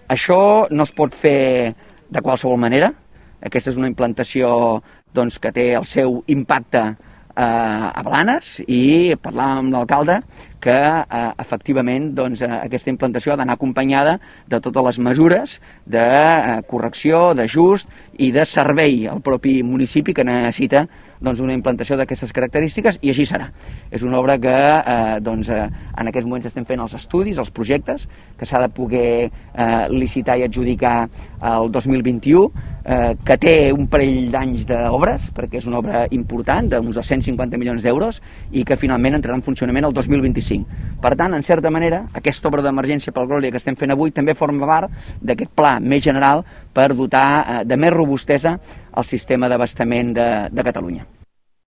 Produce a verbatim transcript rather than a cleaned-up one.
Això no es pot fer de qualsevol manera. Aquesta és una implantació doncs, que té el seu impacte eh, a Blanes, i parlàvem amb l'alcalde que eh, efectivament doncs, eh, aquesta implantació ha d'anar acompanyada de totes les mesures de eh, correcció, d'ajust i de servei al propi municipi que necessita doncs, una implantació d'aquestes característiques, i així serà. És una obra que eh, doncs, eh, en aquests moments estem fent els estudis, els projectes, que s'ha de poder eh, licitar i adjudicar el dos mil vint-i-u, eh, que té un parell d'anys d'obres, perquè és una obra important, d'uns dos cents cinquanta milions d'euros, i que finalment entrarà en funcionament el dos mil vint-i-cinc. Per tant, en certa manera, aquesta obra d'emergència pel Glòria que estem fent avui també forma part d'aquest pla més general per dotar eh, de més robustesa el sistema d'abastament de, de Catalunya.